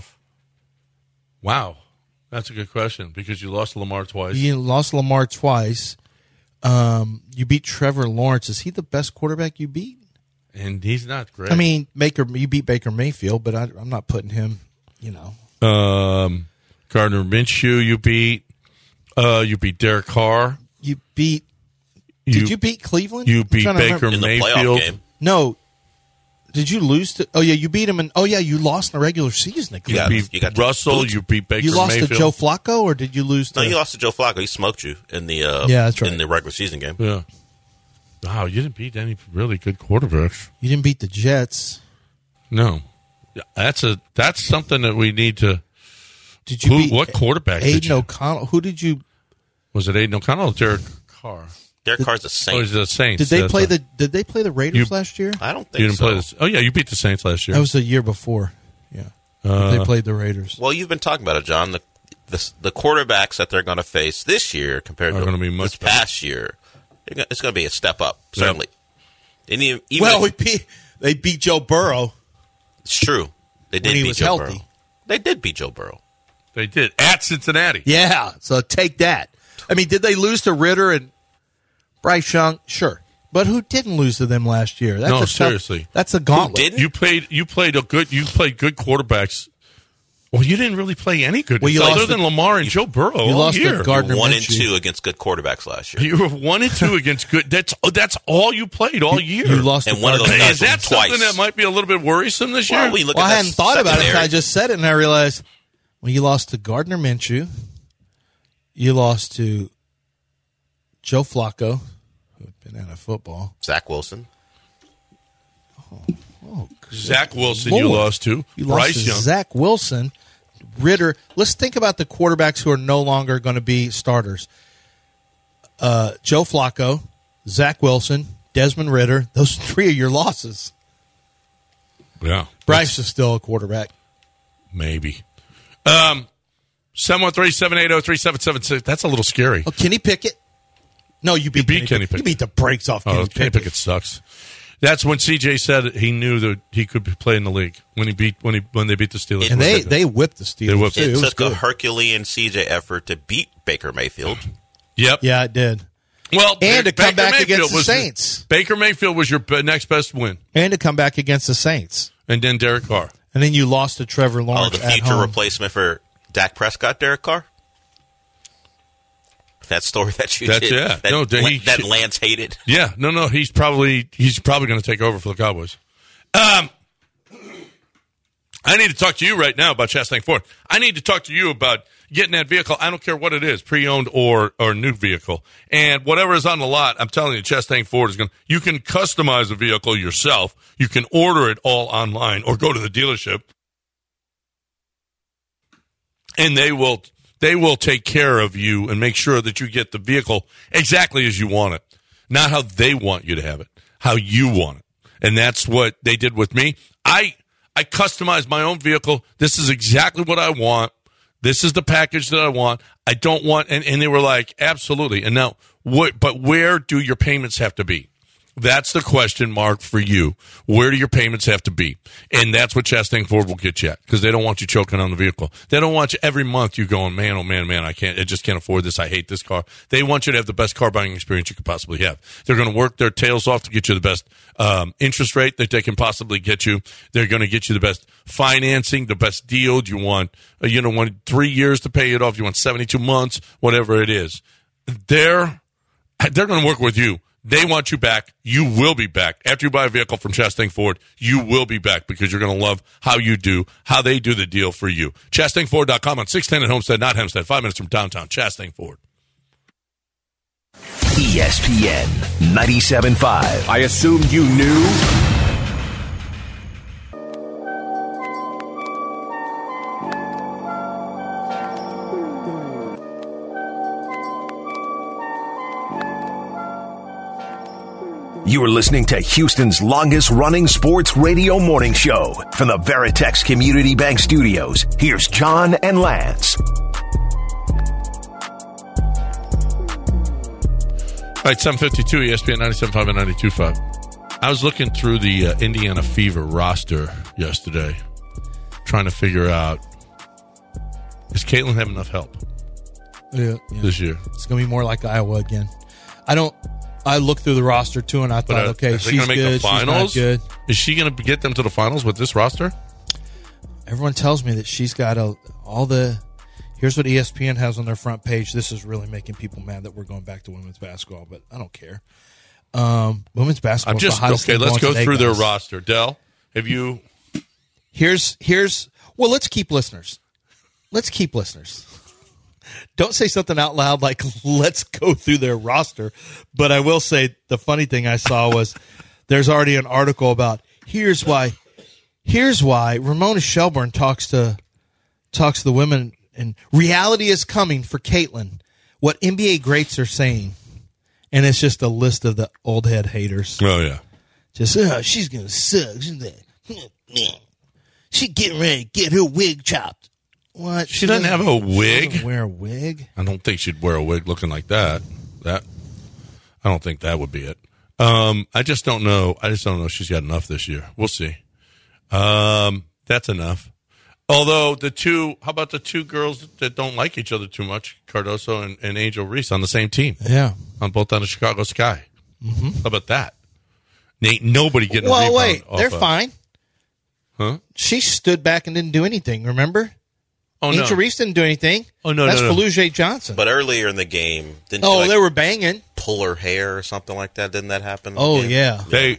Wow. That's a good question because you lost Lamar twice. You lost Lamar twice. You beat Trevor Lawrence. Is he the best quarterback you beat? And he's not great. I mean, you beat Baker Mayfield, but I'm not putting him, Gardner Minshew you beat. You beat Derek Carr. You beat. Did you beat Cleveland? You beat Baker Mayfield. Game. No. Did you lose to? Oh yeah, you beat him, and you lost in the regular season. You beat Russell. You beat Baker. You lost Mayfield. to Joe Flacco, or did you lose? No, you lost to Joe Flacco. He smoked you in the that's right. in the regular season game. Yeah. Wow, you didn't beat any really good quarterbacks. You didn't beat the Jets. No, that's something that we need to. Did you beat what quarterback? Aiden O'Connell. Who did you? Was it Aiden O'Connell or Derek Carr? Derek Carr's a Saint. Oh, he's a Saint. Did they play the Raiders last year? I don't think you didn't so. play this. Oh yeah, you beat the Saints last year. That was the year before. Yeah, they played the Raiders. Well, you've been talking about it, John. The quarterbacks that they're going to face this year compared to this past year, it's going to be a step up certainly. Yep. They beat Joe Burrow. It's true. They did when he beat was Joe healthy. Burrow. They did beat Joe Burrow. They did at Cincinnati. Yeah, so take that. I mean, did they lose to Ritter and Bryce Young? Sure, but who didn't lose to them last year? Seriously, that's a gauntlet. Who didn't? You played good quarterbacks Well, you didn't really play any good Well, you other lost than Lamar and Joe Burrow you all lost year. to Gardner 1-2 against good quarterbacks last year. You were 1-2 against good. That's all you played all year. You lost And to one of those Gardner. Is that twice. something that might be a little bit worrisome this year? Well, we look Well, at I that hadn't thought about it until I secondary. just said it, and I realized, well, you lost to Gardner Minshew. You lost to Joe Flacco, who had been out of football. Zach Wilson. Oh, Zach Wilson, Lord. you lost to. You Bryce lost to Young. Zach Wilson, Ritter. Let's think about the quarterbacks who are no longer going to be starters. Joe Flacco, Zach Wilson, Desmond Ritter. Those 3 are your losses. Yeah. Bryce is still a quarterback. Maybe. 713-780-3776. That's a little scary. Oh, Kenny Pickett. No, you beat Kenny Pickett. You beat the brakes off Kenny Kenny Pickett. Pickett sucks. That's when CJ said he knew that he could play in the league when they beat the Steelers. And they whipped the Steelers. They whipped too. It was took a good. Herculean CJ effort to beat Baker Mayfield. Yep. Yeah, it did. Well, And to come Baker back Mayfield against the was- Saints. Baker Mayfield was your next best win, And to come back against the Saints. and then Derek Carr. And then you lost to Trevor Oh, Lawrence the at future home. replacement for Dak Prescott, Derek Carr? That story that you That's- did. yeah. That, No, that Lance hated. Yeah, no, he's probably going to take over for the Cowboys. I need to talk to you right now about Chastang Ford. I need to talk to you about getting that vehicle. I don't care what it is, pre-owned or new vehicle, and whatever is on the lot. I'm telling you, Chastang Ford is going. You can customize a vehicle yourself. You can order it all online or go to the dealership, and they will take care of you and make sure that you get the vehicle exactly as you want it, not how they want you to have it, how you want it. And that's what they did with me. I customized my own vehicle. This is exactly what I want. This is the package that I want. I don't want, and they were like, absolutely. And now, but where do your payments have to be? That's the question mark for you. Where do your payments have to be? And that's what Chastang Ford will get you at, because they don't want you choking on the vehicle. They don't want you every month you going, man, oh man, I just can't afford this. I hate this car. They want you to have the best car buying experience you could possibly have. They're going to work their tails off to get you the best interest rate that they can possibly get you. They're going to get you the best financing, the best deal. Do you want, 3 years to pay it off? Do you want 72 months? Whatever it is. They're going to work with you. They want you back. You will be back. After you buy a vehicle from Chastang Ford, you will be back because you're going to love how they do the deal for you. ChastangFord.com on 610 at Homestead, not Hempstead, 5 minutes from downtown. Chastang Ford. ESPN 97.5. I assumed you knew. You are listening to Houston's longest running sports radio morning show from the Veritex Community Bank Studios. Here's John and Lance. All right, 752 ESPN 97.5 and 92.5. I was looking through the Indiana Fever roster yesterday, trying to figure out, does Caitlin have enough help this year? It's going to be more like Iowa again. I looked through the roster, too, and I thought, okay, she's gonna make good, the finals? she's not good. Is she going to get them to the finals with this roster? Everyone tells me that she's got all the... Here's what ESPN has on their front page. This is really making people mad that we're going back to women's basketball, but I don't care. Women's basketball. Let's go through their roster. Del, have you? Here's. Well, let's keep listeners. Don't say something out loud like "let's go through their roster," but I will say the funny thing I saw was there's already an article about here's why Ramona Shelburne talks to the women. And reality is coming for Caitlin. What NBA greats are saying, and it's just a list of the old head haters. Oh yeah, just she's gonna suck. She getting ready to get her wig chopped. What? She doesn't have a wig. She doesn't wear a wig. I don't think she'd wear a wig looking like that. I don't think that would be it. I just don't know. If she's got enough this year. We'll see. That's enough. Although how about the two girls that don't like each other too much, Cardoso and Angel Reese on the same team? Yeah. On both on the Chicago Sky. Mm-hmm. How about that? Ain't nobody getting a rebound. Well, wait. They're fine. Huh? She stood back and didn't do anything, remember? Angel Reese didn't do anything. Oh, no, That's no. Fallujah Johnson. But earlier in the game, didn't she, they were banging. pull her hair or something like that? Didn't that happen? Oh, yeah.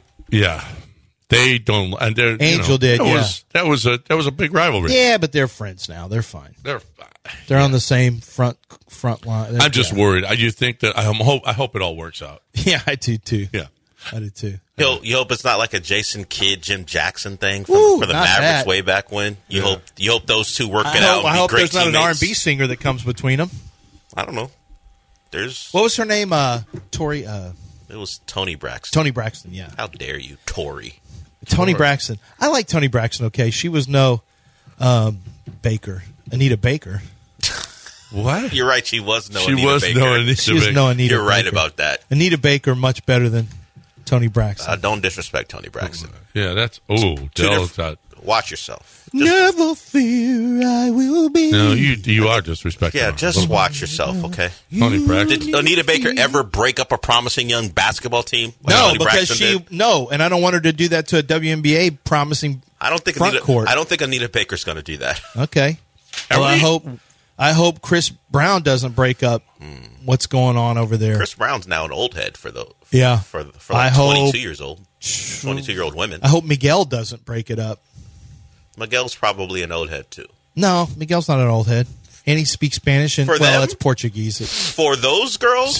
They don't. And Angel did, that was a big rivalry. Yeah, but they're friends now. They're fine. They're on the same front line. I'm just worried. You think that I hope it all works out. Yeah, I do too. Yeah, I do too. You hope it's not like a Jason Kidd, Jim Jackson thing for the not Mavericks that. way back when. You hope those two work it out. And I be hope great there's not an teammates. R&B singer that comes between them. I don't know. What was her name? Tori. It was Tony Braxton. Tony Braxton. Yeah. How dare you, Tori? Tony Braxton. I like Tony Braxton. Okay, she was no Baker. Anita Baker. What? You're right. She was no. She Anita was Baker. no Anita She was Baker. no Anita. You're right Baker. about that. Anita Baker much better than Tony Braxton. Don't disrespect Tony Braxton. Yeah, that's Del. Watch yourself. Never fear, I will be. No, you are disrespecting. Yeah, her. just watch yourself, okay? Tony Braxton. Did Anita Baker ever break up a promising young basketball team? Like No, Tony because Braxton did? and I don't want her to do that to a WNBA promising. I don't think front court. I don't think Anita Baker's going to do that. Okay. Well, I hope Chris Brown doesn't break up what's going on over there. Chris Brown's now an old head for like I hope 22 years old, 22-year-old women. I hope Miguel doesn't break it up. Miguel's probably an old head too. No, Miguel's not an old head, and he speaks Spanish and For them? it's Portuguese. For those girls,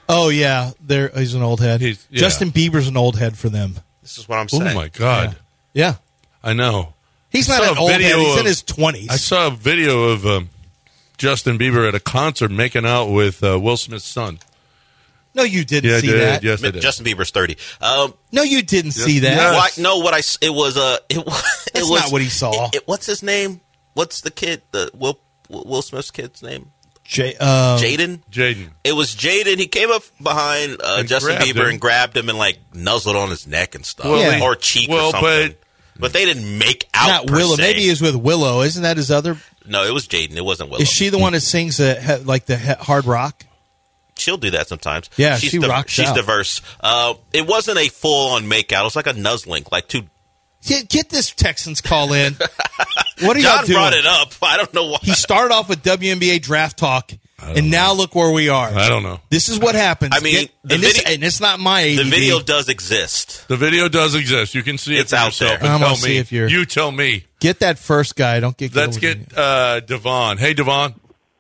he's an old head. Justin Bieber's an old head for them. This is what I'm saying. Oh my God! Yeah, I know. He's not an old head. He's in his 20s. I saw a video of Justin Bieber at a concert making out with Will Smith's son. No, you didn't see that. Yes, I did. Justin Bieber's 30. No, you didn't see that. Yes. Why, no, it was That's not what he saw. What's his name? What's the kid? The Will Smith's kid's name? Jaden. Jaden. It was Jaden. He came up behind Justin Bieber and grabbed him and like nuzzled on his neck and stuff, or cheek or something. But they didn't make out. Not Willow. Se. Maybe he was with Willow. Isn't that his other? No, it was Jaden. It wasn't Willow. Is she the one that sings the hard rock? She'll do that sometimes. Yeah, she rocks She's out. diverse. It wasn't a full-on makeout. It was like a nuzzling, like two. Get this Texans call in. What are y'all John doing? brought it up. I don't know why. He started off with WNBA draft talk, and now look where we are. I don't know. This is what happens. I mean, and it's not my ADD. The video does exist. The video does exist. You can see it It's out yourself. there. I'm gonna And tell see me. if you're- You tell me. Get that first guy. Don't get. Let's get Devon. Hey, Devon.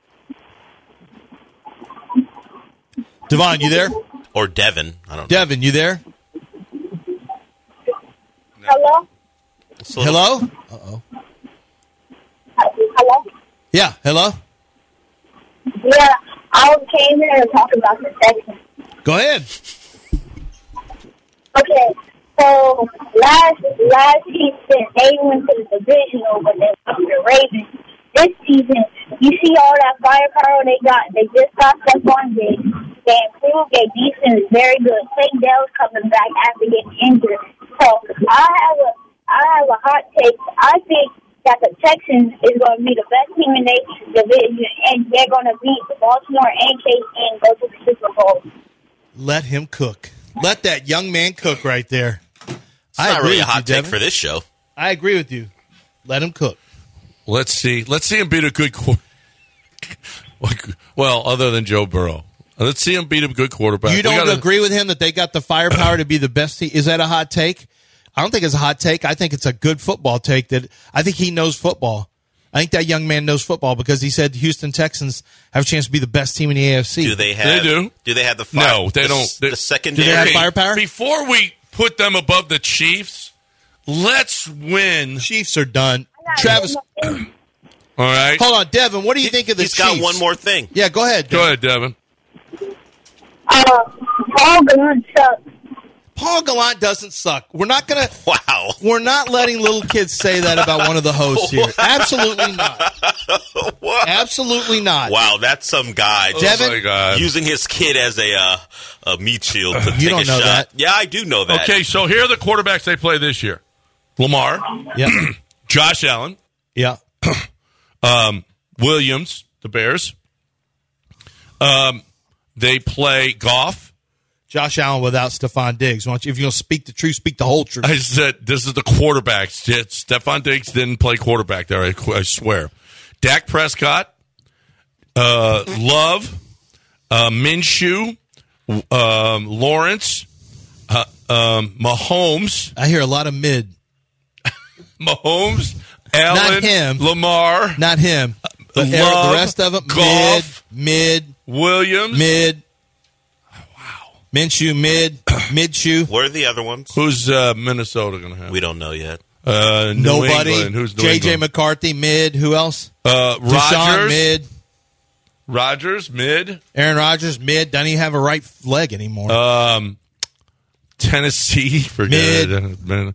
Devon, you there? Or Devin. I don't know. Devin, you there? Hello? Hello? Uh-oh. Hello? Yeah, hello? Yeah, I came here to talk about the Texans. Go ahead. Okay, so last season, they went to the divisional, but they beat the Ravens. This season, you see all that firepower they got. They just got Stephon Diggs. They improved. Their defense is very good. Tank Dell's coming back after getting injured. So I have a hot take. I think that the Texans is going to be the best team in their division, and they're going to beat Baltimore and KC and go to the Super Bowl. Let him cook. Let that young man cook right there. It's not really a hot take for this show. I agree with you. Let him cook. Let's see him beat a good quarterback. Well, other than Joe Burrow. Let's see him beat a good quarterback. You don't agree with him that they got the firepower to be the best team? Is that a hot take? I don't think it's a hot take. I think it's a good football take. That I think he knows football. I think that young man knows football because he said the Houston Texans have a chance to be the best team in the AFC. Do they have? They do. Do they have the? No, they don't. The secondary. Do they have firepower? Before we put them above the Chiefs, let's win. Chiefs are done. Travis. All right. Hold on, Devin. What do you think of the He's Chiefs? got one more thing. Yeah, go ahead. Go ahead, Devin. Paul Gallant sucks. Paul Gallant doesn't suck. We're not gonna. Wow. We're not letting little kids say that about one of the hosts here. Absolutely not. What? Absolutely not. Wow, that's some guy Devin? Oh my God. using his kid as a meat shield to You take don't a know shot. that. Yeah, I do know that. Okay, so here are the quarterbacks they play this year: Lamar, Yeah. Josh Allen, Yeah. Williams, the Bears. They play Goff. Josh Allen without Stephon Diggs. Why don't you, if you're going to speak the truth, speak the whole truth. I said this is the quarterbacks. Stephon Diggs didn't play quarterback there. I swear. Dak Prescott, Love, Minshew, Lawrence, Mahomes. I hear a lot of mid. Mahomes, Allen, not him. Lamar, not him. But Love, the rest of them, Goff, mid, Williams, mid. Wow. Minshew, Midshew. What are the other ones? Who's Minnesota going to have? We don't know yet. Nobody. England. Who's New J.J. England? McCarthy, mid. Who else? Rodgers, mid. Rodgers, mid. Aaron Rodgers, mid. Doesn't even have a right leg anymore. Tennessee, forget it.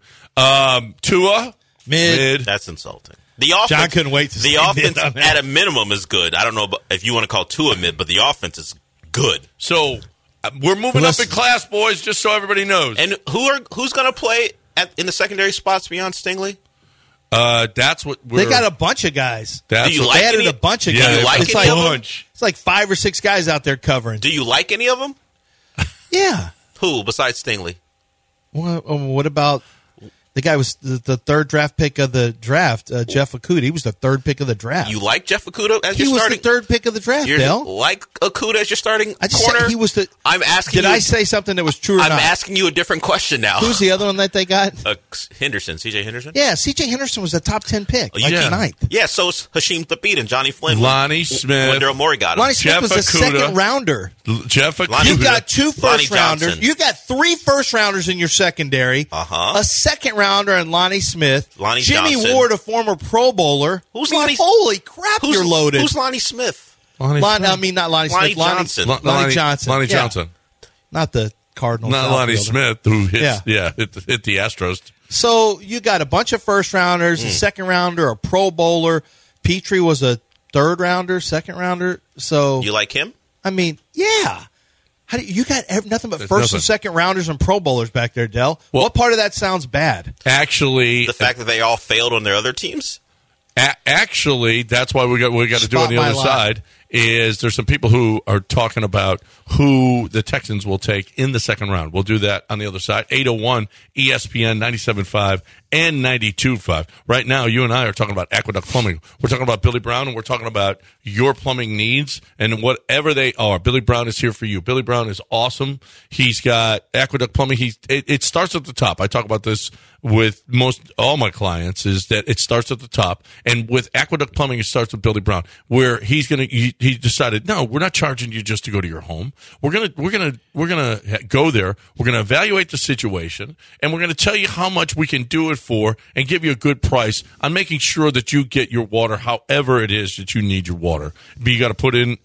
Tua, mid. That's insulting. The offense, John couldn't wait to the offense at a minimum is good. I don't know if you want to call Tua mid, but the offense is good. So we're moving up in class, boys, just so everybody knows. And who's going to play in the secondary spots beyond Stingley? That's what they got a bunch of guys. Do you like they added a bunch of guys. Do you like any of them? It's like 5 or 6 guys out there covering. Do you like any of them? Yeah. Who besides Stingley? What about the guy was the third draft pick of the draft, Jeff Okudah? He was the third pick of the draft. You like Jeff Okudah as your starting? He was the third pick of the draft, Dale. Like Okudah as your starting I just corner? said he was the. I'm asking. Did I say something that was true or not? I'm asking you a different question now. Who's the other one that they got? Henderson, C.J. Henderson? Yeah, C.J. Henderson was a top 10 pick, like the 9th. Yeah, so is Hasheem Thabeet and Johnny Flynn. Lonnie Smith. When Daryl Morey got him. Lonnie Smith Jeff was a Okudah. second rounder. Jeff Okudah. You've got 2 first rounders. Johnson. You've got 3 first rounders in your secondary. A second rounder and Lonnie Smith. Lonnie Jimmy Johnson. Ward, a former Pro Bowler. Who's Lonnie? Holy crap, you're loaded. Who's Lonnie Smith? Not Lonnie Smith. Johnson. Lonnie Johnson. Lonnie Yeah. Johnson. Not the Cardinals. Not Lonnie outfielder. Smith, who hit the Astros. So you got a bunch of first rounders, a second rounder, a Pro Bowler. Petrie was a third rounder, second rounder. So You like him? I mean, yeah. How do you got nothing but first and second rounders and Pro Bowlers back there, Dell? Well, what part of that sounds bad? Actually, The fact that they all failed on their other teams? actually, that's why we got to do it on the other side. Is there's some people who are talking about who the Texans will take in the second round. We'll do that on the other side. 801 ESPN 97.5 and 92.5. Right now, you and I are talking about Aqueduct Plumbing. We're talking about Billy Brown, and we're talking about your plumbing needs and whatever they are. Billy Brown is here for you. Billy Brown is awesome. He's got Aqueduct Plumbing. It starts at the top. I talk about this with all my clients, is that it starts at the top. And with Aqueduct Plumbing, it starts with Billy Brown, where he decided, no, we're not charging you just to go to your home. We're gonna go there. We're gonna evaluate the situation, and we're gonna tell you how much we can do it for, and give you a good price on making sure that you get your water however it is that you need your water. You got to put in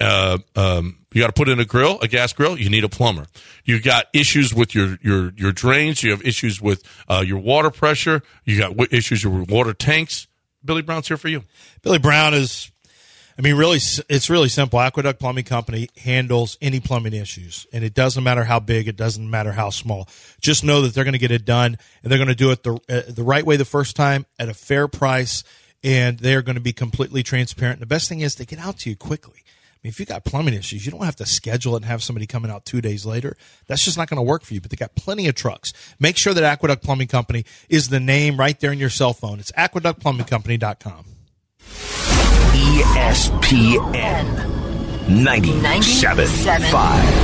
a grill, a gas grill. You need a plumber. You got issues with your drains. You have issues with your water pressure. You got issues with water tanks. Billy Brown's here for you. Billy Brown is, really, it's really simple. Aqueduct Plumbing Company handles any plumbing issues, and it doesn't matter how big, it doesn't matter how small. Just know that they're going to get it done, and they're going to do it the right way the first time at a fair price, and they're going to be completely transparent. And the best thing is they get out to you quickly. If you got plumbing issues, you don't have to schedule it and have somebody coming out 2 days later. That's just not going to work for you, but they got plenty of trucks. Make sure that Aqueduct Plumbing Company is the name right there in your cell phone. It's aqueductplumbingcompany.com. ESPN 97.5.